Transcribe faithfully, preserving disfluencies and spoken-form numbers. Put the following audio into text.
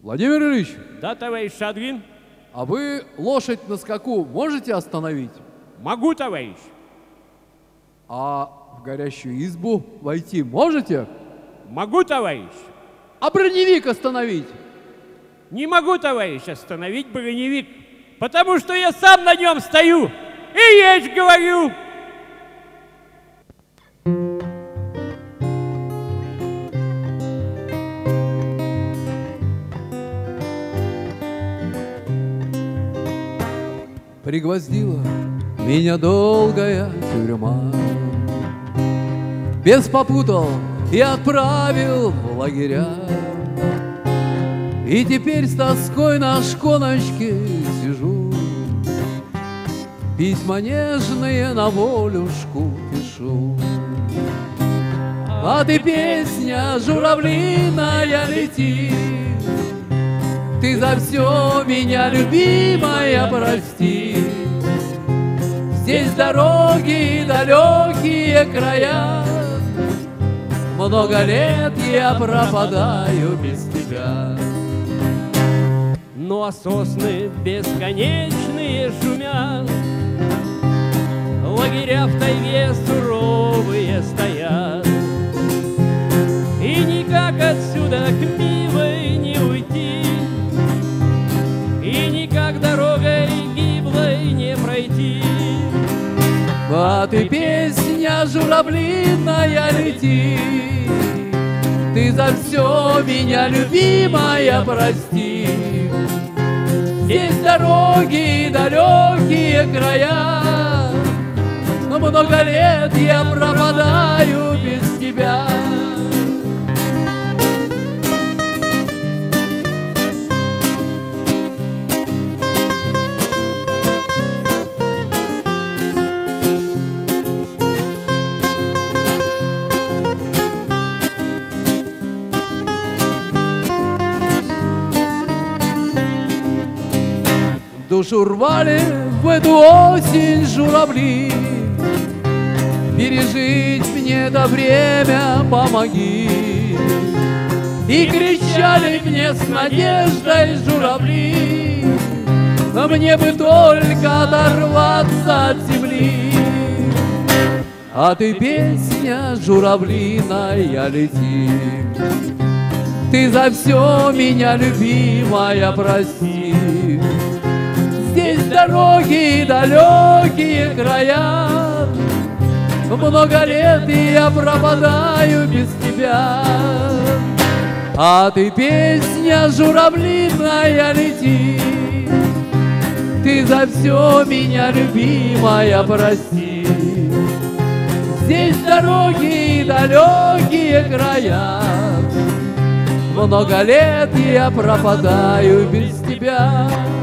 Владимир Ильич, Да, товарищ Шадрин? а вы лошадь на скаку можете остановить? Могу, товарищ. А в горящую избу войти можете? Могу, товарищ. А броневик остановить? Не могу, товарищ, остановить броневик, потому что я сам на нем стою и речь говорю. Пригвоздила меня долгая тюрьма, без попутал и отправил в лагеря. И теперь с тоской на шконочке сижу, письма нежные на волюшку пишу. А ты, песня журавлиная, лети, ты за все меня, любимая, прости. Здесь дороги, далекие края, много лет я пропадаю без тебя. Ну а сосны бесконечные шумят, лагеря в тайге суровые стоят, и никак отсюда к милой не уйти, и никак дорогой гиблой не пройти. А ты, песня журавлиная, лети, ты за все меня, любимая, прости. Здесь дороги, далекие края, но много лет я пропадаю без тебя. Душу рвали в эту осень журавли, пережить мне это время помоги. И кричали мне с надеждой журавли, но мне бы только оторваться от земли. А ты, песня журавлиная, лети, ты за все меня, любимая, прости. Здесь дороги, далекие края, много лет я пропадаю без тебя. А ты, песня журавлиная, лети, ты за все меня, любимая, прости. Здесь дороги, далекие края, много лет я пропадаю без тебя.